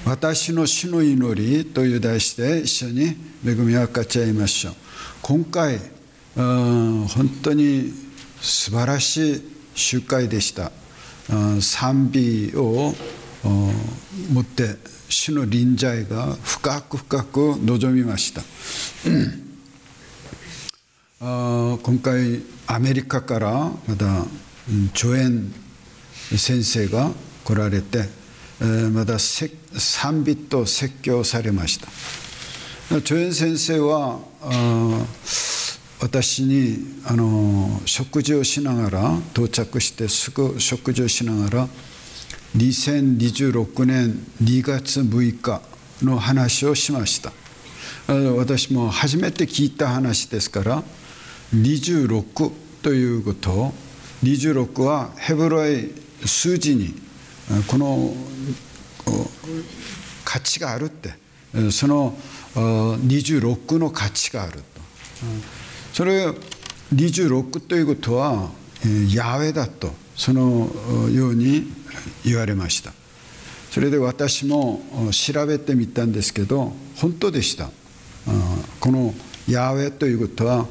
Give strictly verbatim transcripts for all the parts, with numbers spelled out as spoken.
私の主の祈りという題して一緒に恵みを分かち合いましょう。今回本当に素晴らしい集会でした。賛美をもって主の臨在が深く深く望みました。今回アメリカからまた助演先生が来られて、また賛美と説教されました。助演先生は私にあの食事をしながら、到着してすぐ食事をしながらにせんにじゅうろくねんにがつむいかの話をしました。私も初めて聞いた話ですから、にじゅうろくということを、にじゅうろくはヘブライ数字にこの価値があるって、そのにじゅうろくの価値があると。それにじゅうろくということはヤハウェだと、そのように言われました。それで私も調べてみたんですけど、本当でした。このヤハウェということは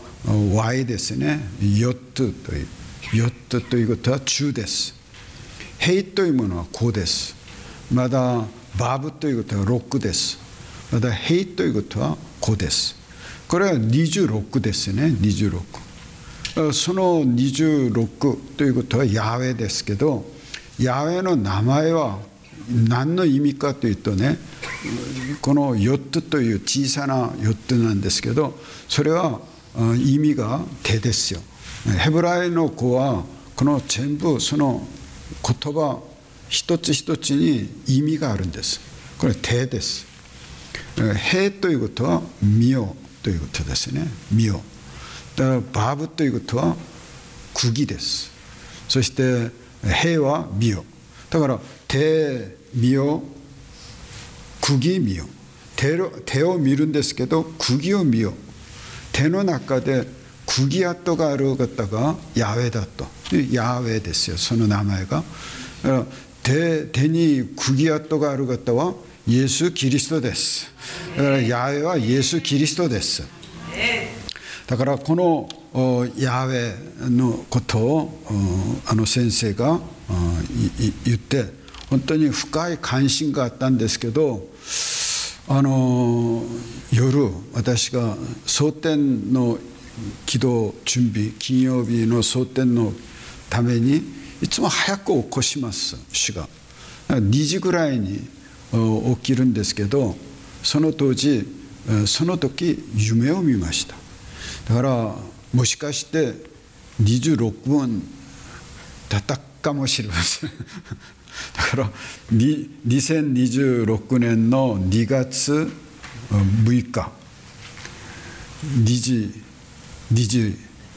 Y ですね。ヨットというヨットということは中です。ヘイというものはこうです。まだバブということはロックです。まだヘイということはこうです。これはにじゅうろくですね。にじゅうろく。そのにじゅうろくということはヤハウェですけど、ヤハウェの名前は何の意味かというとね、このヨットという小さなヨットなんですけど、それは意味が手ですよ。ヘブライの子はこの全部その言葉一つ一つに意味があるんです。これ手です。ヘということは見よということですね。見よ。だからバブということは釘です。そしてヘは見よ。だから手見よ、釘見よ。手を、手を見るんですけど釘を見よ。手の中で釘跡がある方がヤハウェだと。ヤハウェですよ、その名前が。だから手、手に釘跡がある方はイエス・キリストです。だからヤハウェはイエス・キリストです。だからこのヤハウェのことをあの先生が言って本当に深い関心があったんですけど、あの夜私が蒼天の祈祷準備、金曜日の蒼天のためにいつも早く起こします。主がにじぐらいに起きるんですけど、その当時その時夢を見ました。だからもしかしてにじゅうろくふんだったかもしれません。だからにせんにじゅうろくねんのにがつむいかにじにじ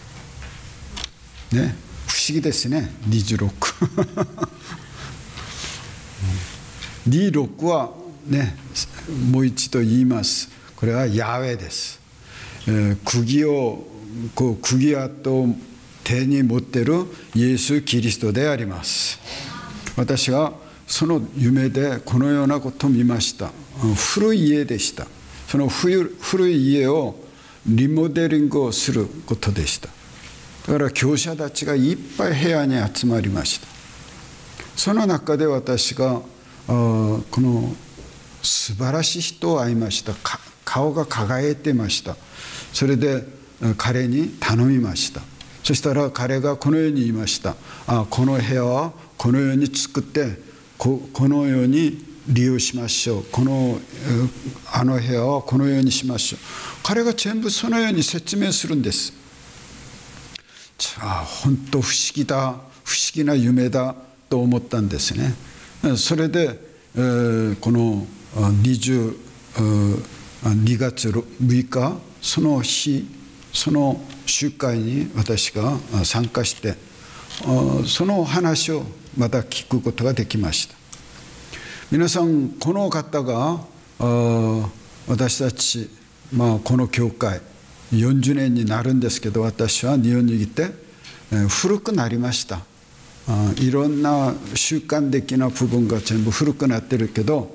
ね、不思議ですね。にじゅうろくにじゅうろくはね、もう一度言います。これはヤハウェです。えー、釘をこう釘跡を手に持っているイエス・キリストであります。私はその夢でこのようなことを見ました。古い家でした。その古い家をリモデリングをすることでした。だから教者たちがいっぱい部屋に集まりました。その中で私がこの素晴らしい人を会いました。顔が輝いていました。それで彼に頼みました。そしたら彼がこのように言いました。あ、この部屋はこのように作ってこ、このように利用しましょう。このあの部屋はこのようにしましょう。彼が全部そのように説明するんです。あ、本当不思議だ、不思議な夢だと思ったんですね。それで、えー、このにじゅうにがつむいかその日、その集会に私が参加して、その話をまた聞くことができました。皆さん、この方が私たち、まあ、この教会よんじゅうねんになるんですけど、私は日本に来て古くなりました。いろんな習慣的な部分が全部古くなってるけど、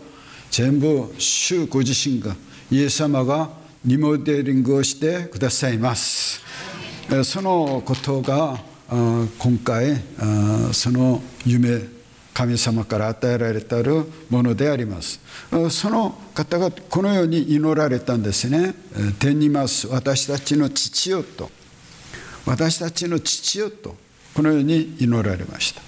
全部主ご自身がイエス様がリモデリングをしてくださいます。そのことが今回その夢、神様から与えられたるものであります。その方がこのように祈られたんですね。天にいます私たちの父よと、私たちの父よと、このように祈られました。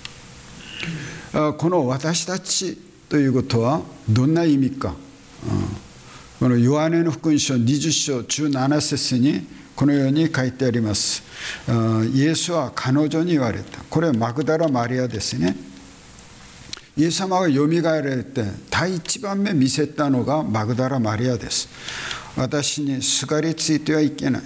この私たちということはどんな意味か。このヨハネの福音書にじゅっ章じゅうなな節にこのように書いてあります。イエスは彼女に言われた。これはマグダラマリアですね。イエス様がよみがえられて第一番目見せたのがマグダラマリアです。私にすがりついてはいけない。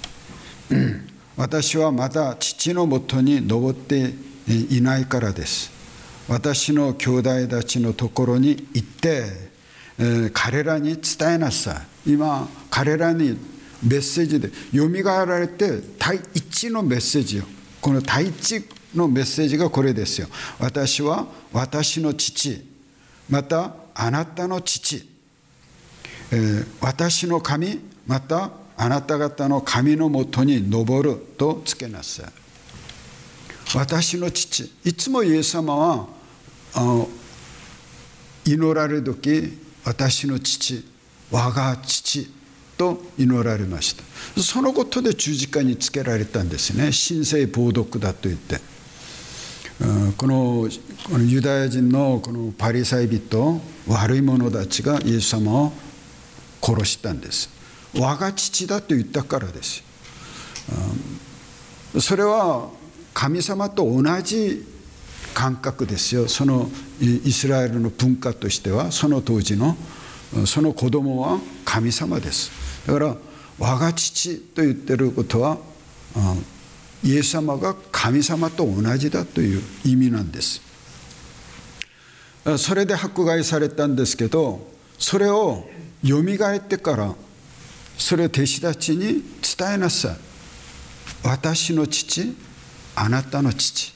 私はまだ父のもとに登っていないからです。私の兄弟たちのところに行って、えー、彼らに伝えなさい。今彼らにメッセージでよみがえられて第一のメッセージよ。この第一のメッセージがこれですよ。私は私の父、またあなたの父、えー、私の神、またあなた方の神のもとに登るとつけなさい。私の父、いつもイエス様はあの祈られる時、私の父、我が父と祈られました。そのことで十字架につけられたんですね。神聖暴毒だと言って、この、このユダヤ人のこのパリサイ人、悪い者たちがイエス様を殺したんです。我が父だと言ったからです。それは神様と同じ感覚ですよ。そのイスラエルの文化としては、その当時のその子供は神様です。だから我が父と言ってることは、イエス様が神様と同じだという意味なんです。それで迫害されたんですけど、それをよみがえってからそれを弟子たちに伝えなさい。私の父、あなたの父。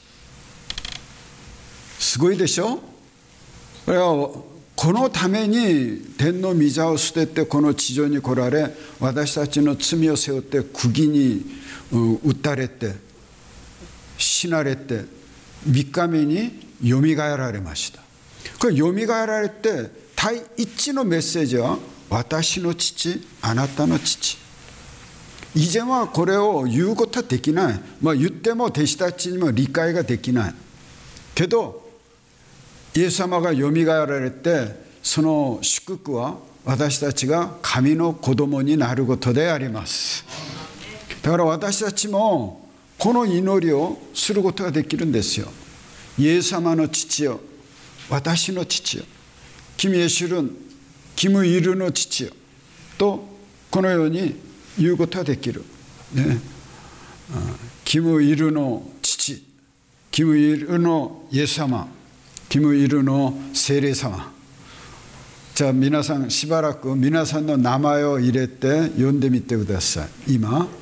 すごいでしょ。これはこのために天の御座を捨ててこの地上に来られ、私たちの罪を背負って釘に打たれて死なれてみっかめによみがえられました。これよみがえられて第一のメッセージは私の父、あなたの父。以前はこれを言うことはできない。まあ言っても弟子たちにも理解ができないけど、イエス様がよみがえられて、その祝福は私たちが神の子供になることであります。だから私たちもこの祈りをすることができるんですよ。イエス様の父よ、私の父よ、君へ知るん、君いるの父よと、このように言うことができる。ね、君いるの父、君いるのイエス様、君いるの聖霊様。じゃあ皆さんしばらく皆さんの名前を入れて読んでみてください。今、うん、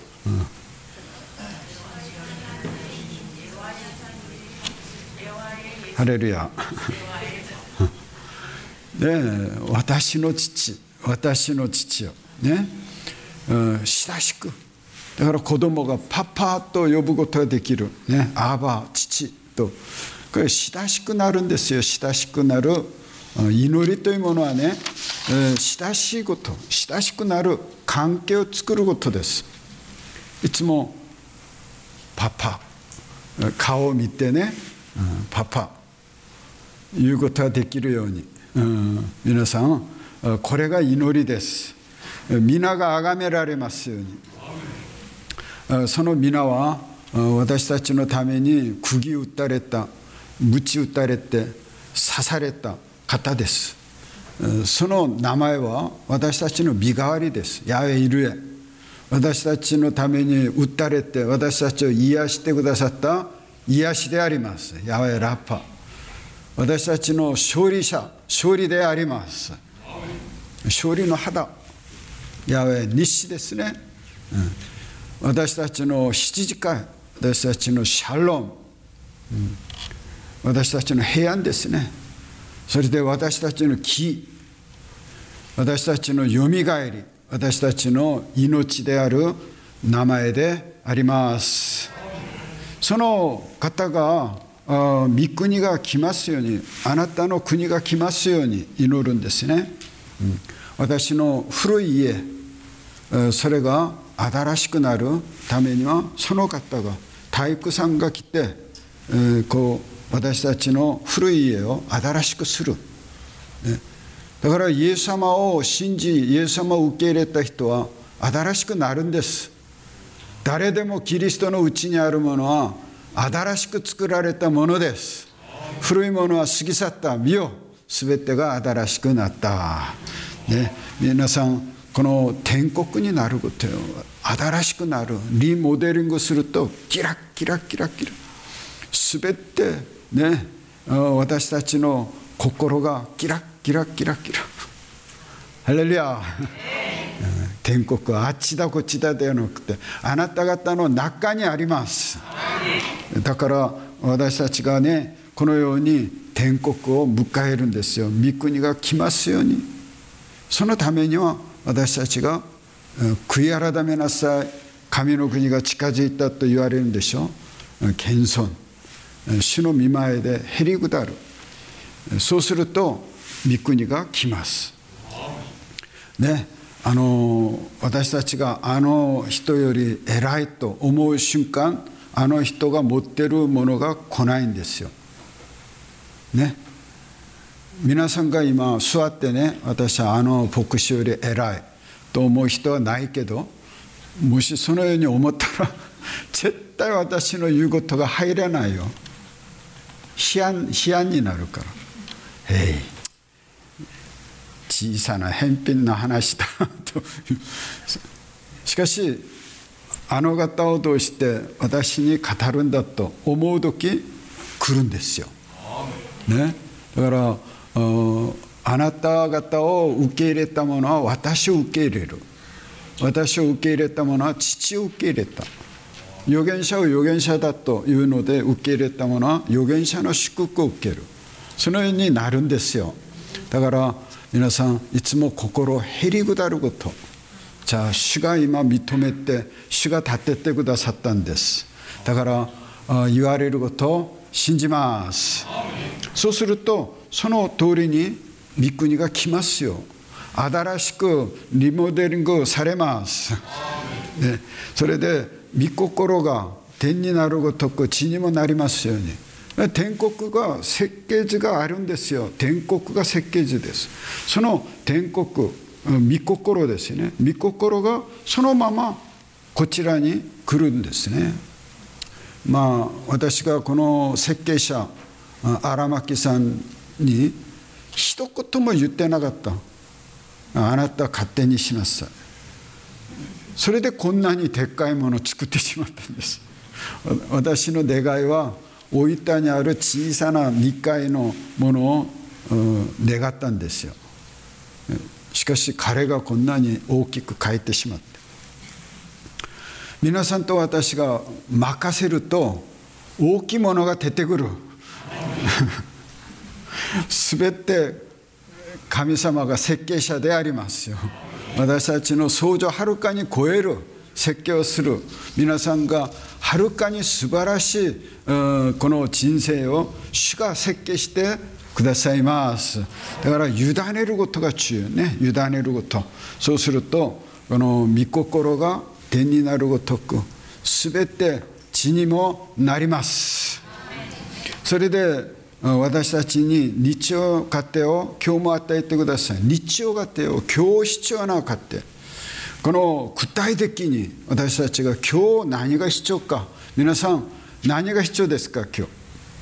ハレルヤ。ね、私の父、私の父よ、ね、うん、親しく。だから子供がパパと呼ぶことができる、ね、アバ、父と。これ親しくなるんですよ。親しくなる祈りというものはね、親しいこと、親しくなる関係を作ることです。いつもパパ、顔を見てね、パパ言うことができるように、うん、皆さんこれが祈りです。皆が崇められますように。その皆は私たちのために釘打たれた、鞭打たれて刺された方です。その名前は私たちの身代わりです。ヤウェイルエ。私たちのために打たれて私たちを癒してくださった癒しであります。ヤウェイラッパ。私たちの勝利者、勝利であります。勝利の肌、ヤウェイ日誌ですね、うん、私たちの羊飼い、私たちのシャロン、うん、私たちの平安ですね。それで私たちの木、 私たちのよみがえり、私たちの命である名前であります。その方が御国が来ますように、あなたの国が来ますように祈るんですね。うん、私の古い家、それが新しくなるためには、その方が大工さんが来て、えー、こう私たちの古い家を新しくする、ね、だからイエス様を信じ、イエス様を受け入れた人は新しくなるんです。誰でもキリストのうちにあるものは新しく作られたものです。古いものは過ぎ去った。見よ、すべてが新しくなった、ね、皆さん、この天国になることよ、新しくなる、リモデリングするとキラッキラキラキラ、すべてね、私たちの心がキラッキラキラキラ、ハレルヤ。天国はあっちだこっちだではなくて、あなた方の中にあります。だから私たちがね、このように天国を迎えるんですよ。御国が来ますように。そのためには私たちが悔い改めなさい、神の国が近づいたと言われるんでしょう。謙遜、主の御前でへりくだる。そうすると御国が来ますね。あの私たちがあの人より偉いと思う瞬間、あの人が持っているものが来ないんですよね。皆さんが今座ってね、私はあの牧師より偉いと思う人はないけど、もしそのように思ったら絶対私の言うことが入らないよ。批判、批判になるから。へい、小さな返品の話だと。しかしあの方を通して私に語るんだと思う時来るんですよ、ね、だからあなた方を受け入れたものは私を受け入れる、私を受け入れたものは父を受け入れた、預言者を預言者だというので受け入れたものは預言者の祝福を受ける、そのようになるんですよ。だから皆さん、いつも心をへりくだること、じゃあ主が今認めて、主が立ててくださったんです。だから言われることを信じます。そうするとその通りに御国が来ますよ。新しくリモデリングされます、ね、それで御心が天になるごとく地にもなりますように。天国が設計図があるんですよ。天国が設計図です。その天国、御心ですね。御心がそのままこちらに来るんですね。まあ私がこの設計者荒牧さんに一言も言ってなかった。あなた勝手にしなさい。それでこんなにでっかいものを作ってしまったんです。私の願いは大分にある小さなにかいのものを願ったんですよ。しかし彼がこんなに大きく変えてしまって、皆さんと私が任せると大きいものが出てくる。すべて神様が設計者でありますよ。私たちの想像をはるかに超える設計をする皆さんがはるかに素晴らしいこの人生を主が設計してくださいます。だから委ねることが重要ね。委ねること。そうするとこの御心が天になるごとくすべて地にもなります。それで私たちに日曜家庭を今日も与えてください。日曜家庭を今日必要な家庭、この具体的に私たちが今日何が必要か。皆さん何が必要ですか。今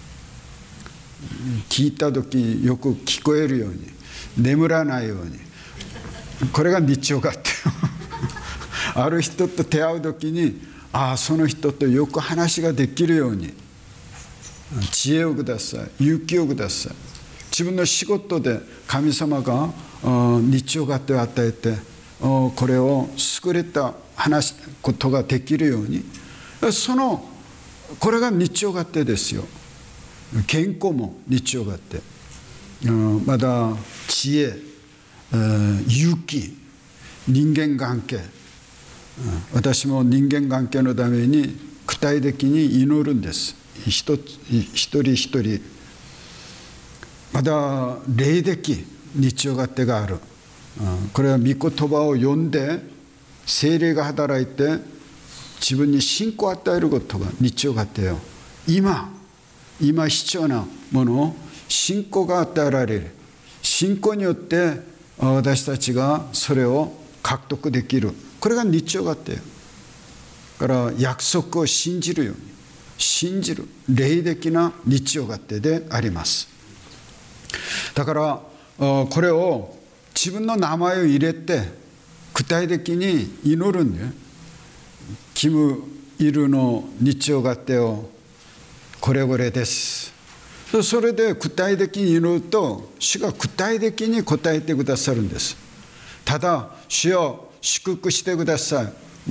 日聞いた時よく聞こえるように、眠らないように、これが日曜家庭。ある人と出会う時に、ああその人とよく話ができるように知恵をください、勇気をください。自分の仕事で神様が日曜家庭を与えて、これを優れた話すことができるように、そのこれが日曜家庭ですよ。健康も日曜家庭、まだ知恵、 勇気、人間関係、私も人間関係のために具体的に祈るんです。一人一人まだ霊的日曜勝手がある。これは御言葉を読んで聖霊が働いて自分に信仰を与えることが日曜勝手よ。今今必要なものを信仰が与えられる。信仰によって私たちがそれを獲得できる。これが日曜勝手よ。だから約束を信じるように信じる霊的な日曜勝手であります。だからこれを自分の名前を入れて具体的に祈るんだよ。キム・イルの日曜勝手をこれこれです。それで具体的に祈ると主が具体的に答えてくださるんです。ただ主よ祝福してください、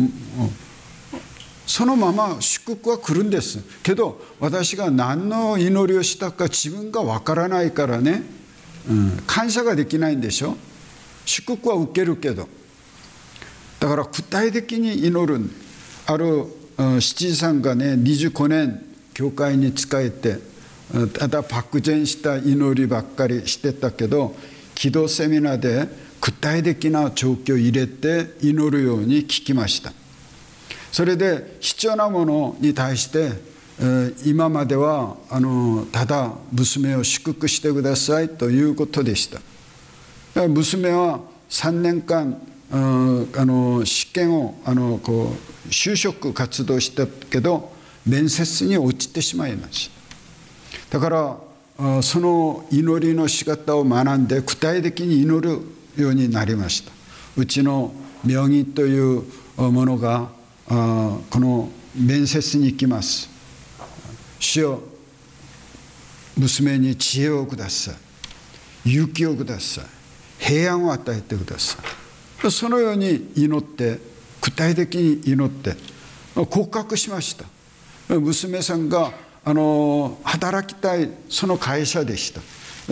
そのまま祝福は来るんですけど、私が何の祈りをしたか自分がわからないからね、うん、感謝ができないんでしょ。祝福は受けるけど、だから具体的に祈る。ある七時さんがねにじゅうごねん教会に仕えて、ただ漠然した祈りばっかりしてたけど、祈祷セミナーで具体的な状況を入れて祈るように聞きました。それで必要なものに対して今まではあのただ娘を祝福してくださいということでした。娘はさんねんかんあの試験をあのこう就職活動したけど面接に落ちてしまいました。だからその祈りの仕方を学んで具体的に祈るようになりました。うちの名義というものがこの面接に行きます。主よ、娘に知恵をください、勇気をください、平安を与えてください。そのように祈って、具体的に祈って告白しました。娘さんがあの働きたいその会社でした。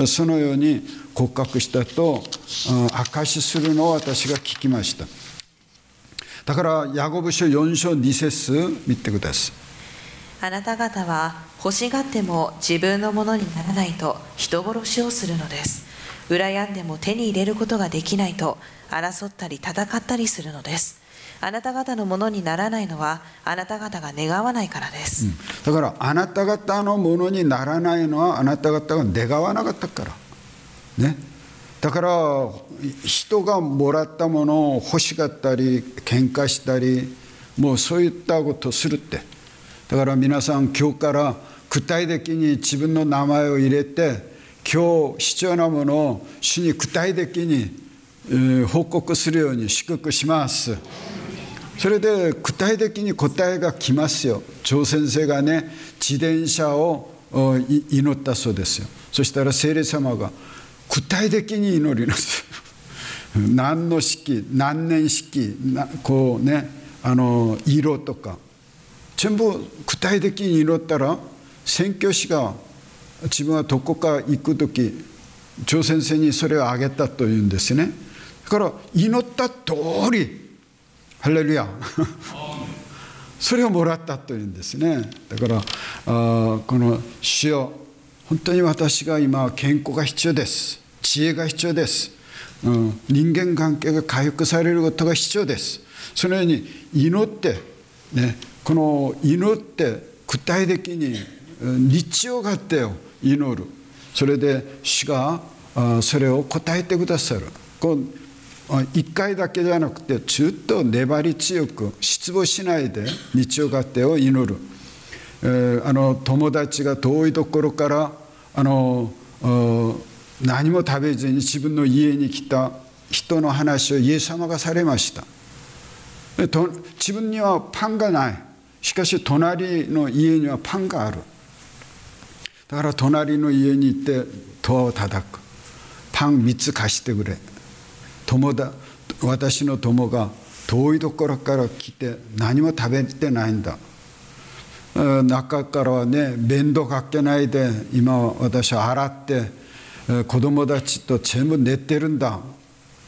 そのように告白したと証しするのを私が聞きました。だからヤコブ書よん章に節見てください。 あなた方は欲しがっても自分のものにならないと人殺しをするのです。羨んでも手に入れることができないと争ったり戦ったりするのです。あなた方のものにならないのはあなた方が願わないからです、うん、 だからあなた方のものにならないのはあなた方が願わなかったからね。だから人がもらったものを欲しがったり喧嘩したり、もうそういったことをするって。だから皆さん今日から具体的に自分の名前を入れて、今日必要なものを主に具体的に、えー、報告するように祝福します。それで具体的に答えが来ますよ。張先生がね自転車を祈ったそうですよ。そしたら聖霊様が具体的に祈ります。何の式、何年式、こうね、あの色とか全部具体的に祈ったら、宣教師が自分はどこか行くとき張先生にそれをあげたというんですね。だから祈った通りハレルヤそれをもらったというんですね。だからあこの主よ、本当に私が今健康が必要です、知恵が必要です、うん、人間関係が回復されることが必要です。そのように祈って、ね、この祈って具体的に日曜勝手を祈る。それで主がそれを答えてくださる。こう一回だけじゃなくてずっと粘り強く失望しないで日曜勝手を祈る。えー、あの友達が遠いところからあの何も食べずに自分の家に来た人の話をイエス様がされました。自分にはパンがない。しかし隣の家にはパンがある。だから隣の家に行ってドアを叩く。パンみっつ貸してくれ。友だ私の友が遠いところから来て何も食べてないんだ。中からはね、面倒かけないで今私は洗って子供たちと全部寝てるんだ。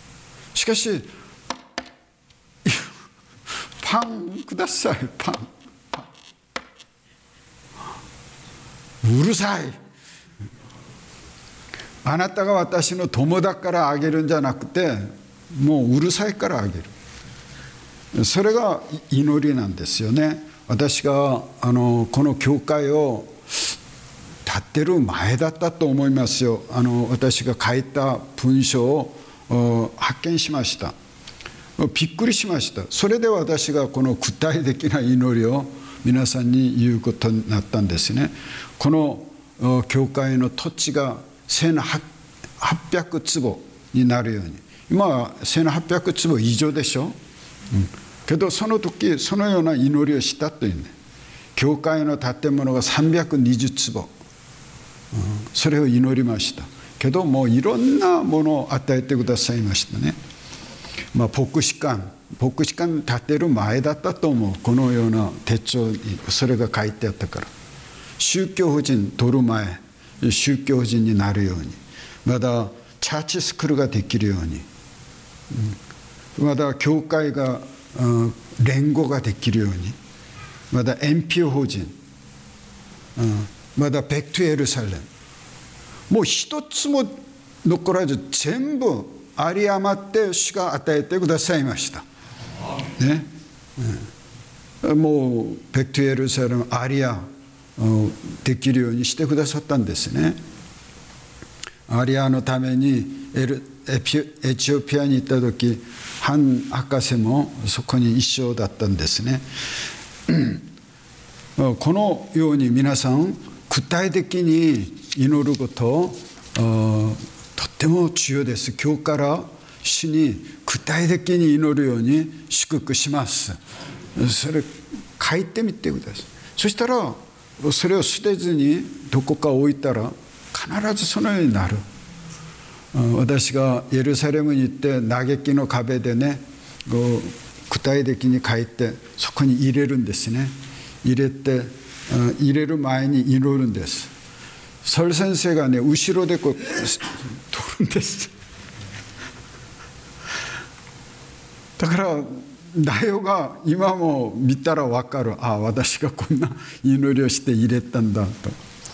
しかしパンください、パン、パン。うるさい。あなたが私の友だからあげるんじゃなくて、もううるさいからあげる。それが祈りなんですよね。私があのこの教会を立ってる前だったと思いますよ。あの私が書いた文章を発見しました。びっくりしました。それで私がこの具体的な祈りを皆さんに言うことになったんですね。この教会の土地がせんはっぴゃくつぼになるように、今はせんはっぴゃくつぼ以上でしょ、うん、けどその時そのような祈りをしたというね。教会の建物がさんびゃくにじゅうつぼ、うん、それを祈りましたけど、もういろんなものを与えてくださいましたね。まあ、牧師館牧師館建てる前だったと思う。このような手帳にそれが書いてあったから、宗教法人取る前、宗教法人になるように、まだチャーチスクールができるように、まだ教会が、うん、連合ができるように、まだ エヌピーオー 法人、うん、まだバックトゥエルサレム、もう一つも残らず全部有り余って主が与えてくださいました、ね、うん、もうバックトゥエルサレムアリアできるようにしてくださったんですね。アリアのためにエルエチオピアに行った時、ハン博士もそこに一緒だったんですね。このように皆さん具体的に祈ることをとっても重要です。今日から主に具体的に祈るように祝福します。それ書いてみてください。そしたらそれを捨てずにどこか置いたら必ずそのようになる。私がエルサレムに行って嘆きの壁でね、具体的に書いてそこに入れるんですね。入れて入れる前に祈るんです。ソル先生がね、後ろでこう取るんです。だから内容が今も見たら分かる。ああ、私がこんな祈りをして入れたんだと。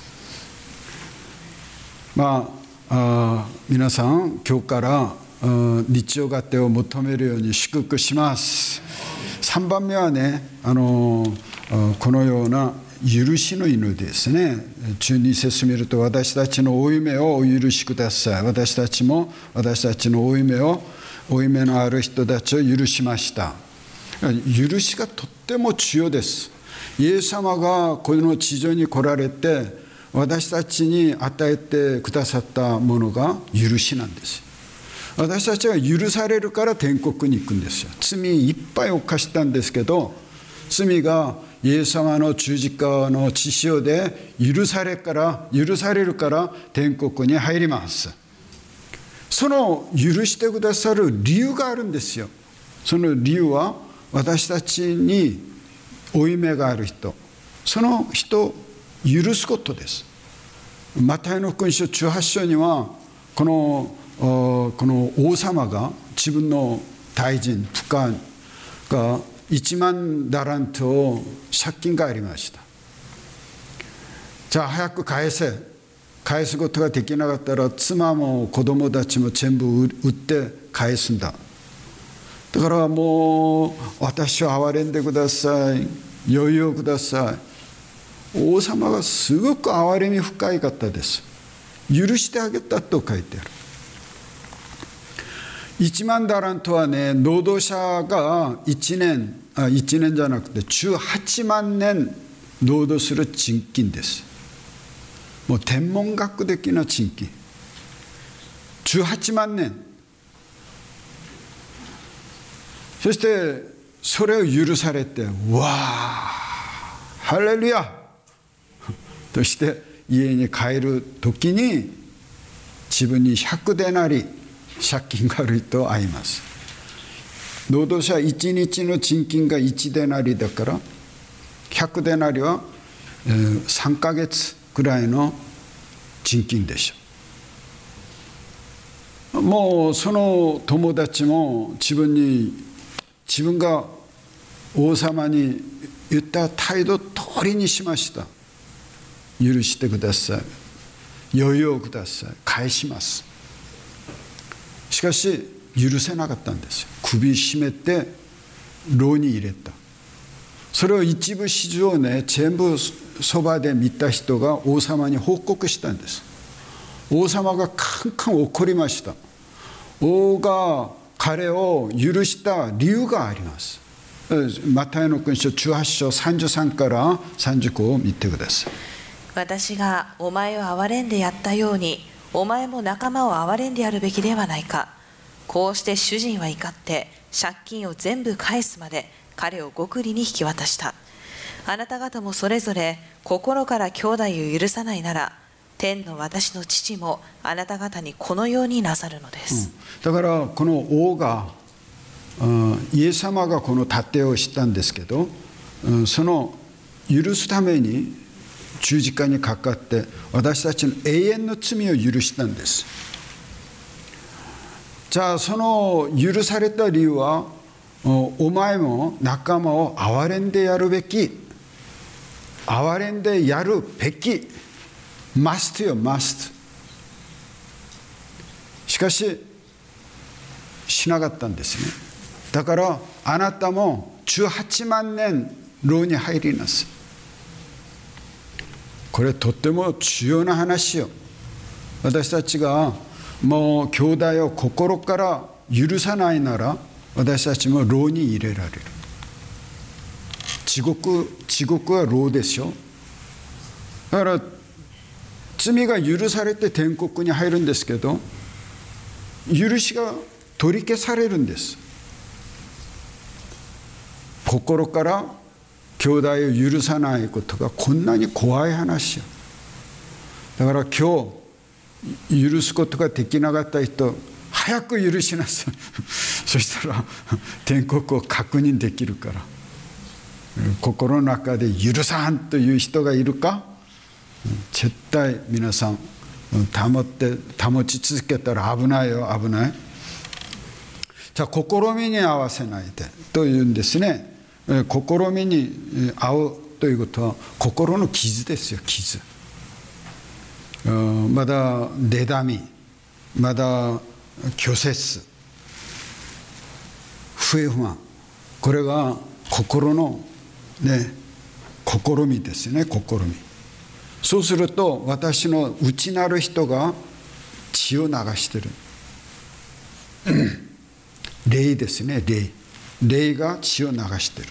まあ、あ皆さん今日から日曜家庭を求めるように祝福します。さんばんめはね、あのこのような許しの祈りですね。じゅうに節見ると、私たちの負い目をお許しください。私たちも私たちの負い目を負い目のある人たちを許しました。許しがとっても重要です。イエス様がこの地上に来られて私たちに与えてくださったものが許しなんです。私たちは許されるから天国に行くんですよ。罪いっぱい犯したんですけど、罪がイエス様の十字架の血潮で許されから許されるから天国に入ります。その許してくださる理由があるんですよ。その理由は私たちに負い目がある人、その人を許すことです。マタイの福音書じゅうはち章にはこのこの王様が自分の大臣部下がいちまんダラントを借金がありました。じゃあ早く返せ、返すことができなかったら妻も子供たちも全部売って返すんだ。だからもう私を憐れんでください、余裕をください。王様がすごく憐れみ深い方です。許してあげたと書いてある。いちまんダラントはね、労働者がいちねん、あ、いちねんじゃなくてじゅうはちまんねん労働する賃金です。もう天文学的な賃金。じゅうはちまんねん。そしてそれを許されて、わあ、ハレルヤとして家に帰る時に自分にひゃくデナリ借金がある人会います。労働者いちにちの賃金がいちデナリだからひゃくデナリはさんかげつくらいの賃金でしょう。 もうその友達も自分に自分が王様に言った態度通りにしました。許してください、余裕をください、返します。しかし許せなかったんですよ。首絞めて牢に入れた。それを一部始終ね、全部そばで見た人が王様に報告したんです。王様がカンカン怒りました。王が彼を許した理由があります。マタイの福音書じゅうはち章さんじゅうさんからさんじゅうごを見てください。 私がお前を憐れんでやったように、お前も仲間を憐れんでやるべきではないか。こうして主人は怒って借金を全部返すまで彼を極利に引き渡した。あなた方もそれぞれ心から兄弟を許さないなら、天の私の父もあなた方にこのようになさるのです、 うん、だからこの王が、うん、イエス様がこの盾をしたんですけど、うん、その許すために十字架にかかって私たちの永遠の罪を許したんです。じゃあその許された理由は、お前も仲間を憐れんでやるべき、憐れんでやるべき、マストよマスト。しかししなかったんですね。だからあなたもじゅうはちまんねん牢に入りなさい。これとっても重要な話よ。私たちがもう兄弟を心から許さないなら、私たちも牢に入れられる。地獄、地獄は牢でしょ。だから罪が許されて天国に入るんですけど、許しが取り消されるんです。心から兄弟を許さないことがこんなに怖い話よ。だから今日許すことができなかった人、早く許しなさいそしたら天国を確認できるから。心の中で許さんという人がいるか、絶対皆さん保って保ち続けたら危ないよ、危ない。じゃあ試みに合わせないでというんですね。試みに合うということは心の傷ですよ、傷。まだ妬み、まだ拒絶、不平不満、これが心のね試みですね、試み。そうすると私の内なる人が血を流してる霊ですね、霊霊が血を流してる。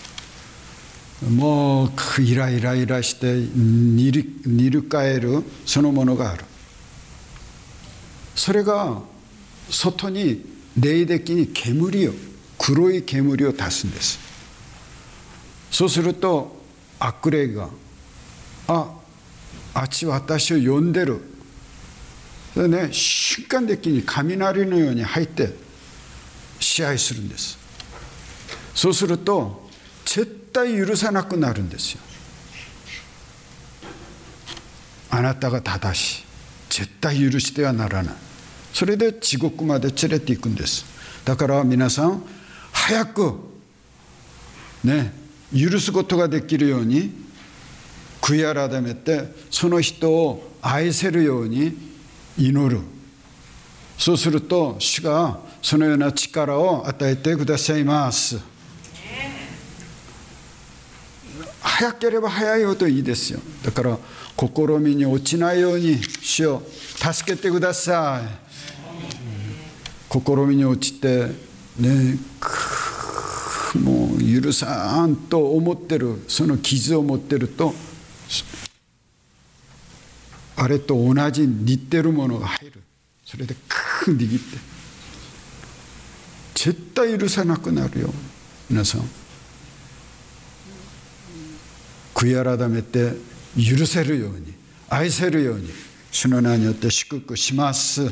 もうイライライラして煮る、煮るかえるそのものがある。それが外に霊的に煙を、黒い煙を足すんです。そうすると悪霊が、あ、あっち私を呼んでる。それね、瞬間的に雷のように入って支配するんです。そうすると絶対許さなくなるんですよ。あなたが正しい、絶対許してはならない。それで地獄まで連れていくんです。だから皆さん早くね、許すことができるように悔い改めて、その人を愛せるように祈る。そうすると主がそのような力を与えてくださいます。早ければ早いほどいいですよ。だから試みに落ちないように主を助けてください。試みに落ちてね、もう許さんと思ってる、その傷を持ってると、あれと同じ似てるものが入る。それでクー握って絶対許さなくなるよ。皆さん悔い改めて許せるように、愛せるように主の名によって祝福します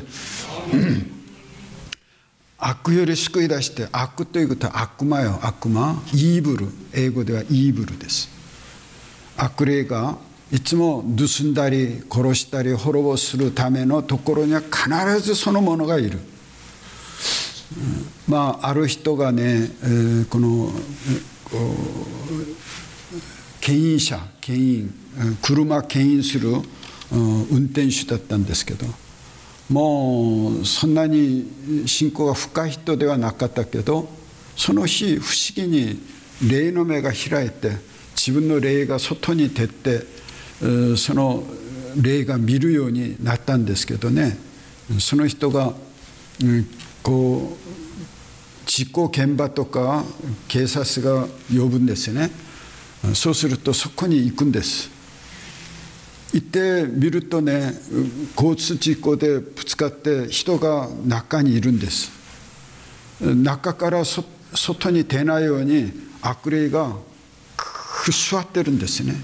悪より救い出して、悪ということは悪魔よ、悪魔、イーブル、英語ではイーブルです。悪霊がいつも盗んだり殺したり滅ぼするためのところには必ずそのものがいる。 まあある人がね、えー、この牽引車牽引車牽引する運転手だったんですけど、もうそんなに信仰が深い人ではなかったけど、その日不思議に霊の目が開いて、自分の霊が外に出て、その霊が見るようになったんですけどね、その人がこう事故現場とか警察が呼ぶんですよね。そうするとそこに行くんです。行ってみるとね、交通事故でぶつかって人が中にいるんです。中からそ外に出ないように悪霊が座ってるんですね。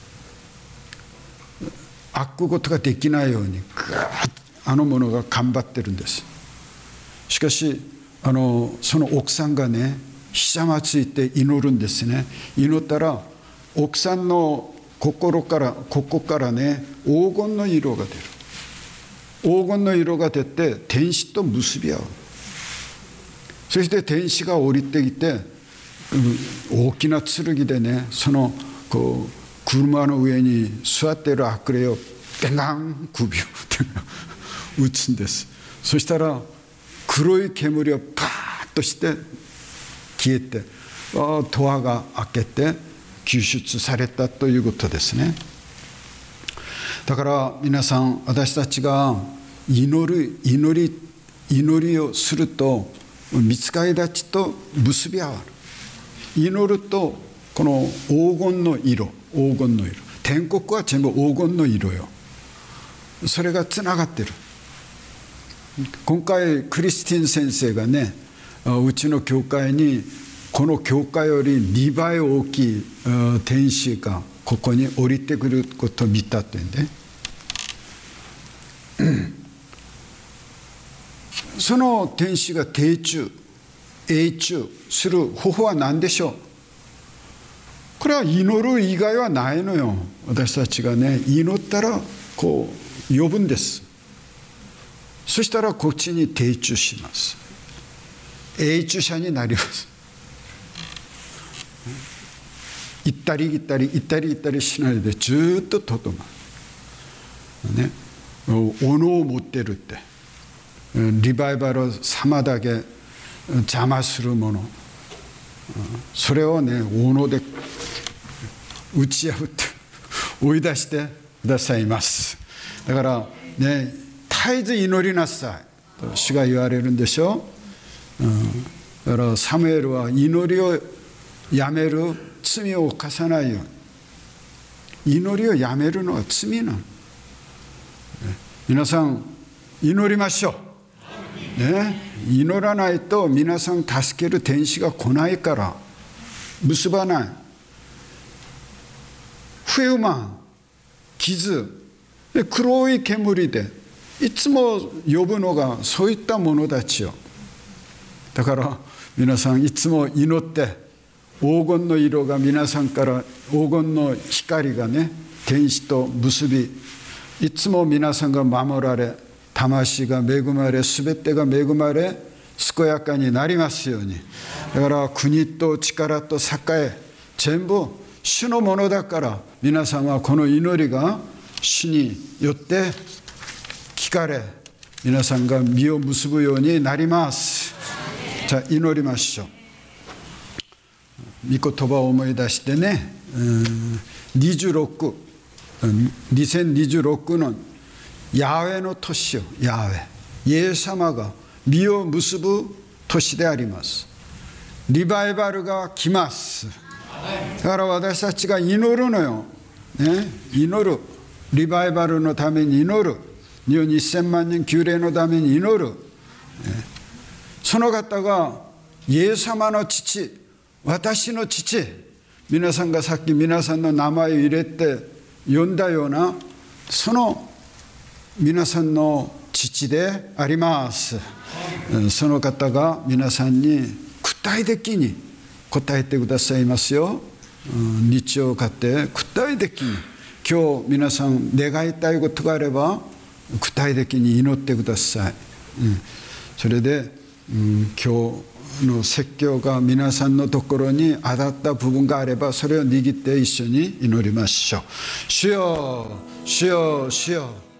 悪ことができないようにあの者が頑張ってるんです。しかしあのその奥さんがね、ひざまついて祈るんですね。祈ったら奥さんの心からここからね、黄金の色が出る。黄金の色が出て天使と結び合う。そして天使が降りてきて、大きな剣でね、そのこう車の上に座っている悪霊をペンガン首を打つんです。そしたら黒い煙をパーッとして消えて、ドアが開けて救出されたということですね。だから皆さん、私たちが祈る祈り祈りをすると、御使いたちと結び合う。祈るとこの黄金の色、黄金の色、天国は全部黄金の色よ。それがつながってる。今回クリスティン先生がね、うちの教会にこの教会よりにばい大きい天使がここに降りてくることを見たというんで、その天使が定中永中する方法は何でしょう。これは祈る以外はないのよ。私たちがね、祈ったらこう呼ぶんです。そしたらこっちに定中します。永住者になります。行ったり行ったり行ったり行ったりしないでずっととどまる。ね、斧を持ってるって、リバイバルを妨げ邪魔するもの、それをね斧で打ち破って追い出してくださいます。だからね、絶えず祈りなさいと主が言われるんでしょう、うん、だからサムエルは祈りをやめる、罪を犯さないように。祈りをやめるのは罪なの。皆さん祈りましょう、ね、祈らないと皆さん助ける天使が来ないから結ばない。不満、傷で黒い煙でいつも呼ぶのがそういった者たちよ。だから皆さんいつも祈って黄金の色が皆さんから黄金の光がね天使と結び、いつも皆さんが守られ、魂が恵まれ、すべてが恵まれ健やかになりますように。だから国と力と栄え全部主のものだから、皆さんはこの祈りが主によって聞かれ、皆さんが実を結ぶようになります。じゃあ祈りましょう。御言葉を思い出してね、にじゅうろく、にせんにじゅうろくねんヤーウェの年よ。ヤーウェ、イエス様が実を結ぶ年であります。リバイバルが来ます。だから私たちが祈るのよ、ね、祈る、リバイバルのために祈る、日本にせんまんにん救霊のために祈る、ね、その方がイエス様の父、私の父、皆さんがさっき皆さんの名前を入れて呼んだようなその皆さんの父であります。その方が皆さんに具体的に答えてくださいますよ。日曜家庭、具体的に今日皆さん願いたいことがあれば具体的に祈ってください。それで 음,今日の説教が皆さんのところに当たった部分があればそれを握って一緒に祈りましょう。主よ、主よ、主よ。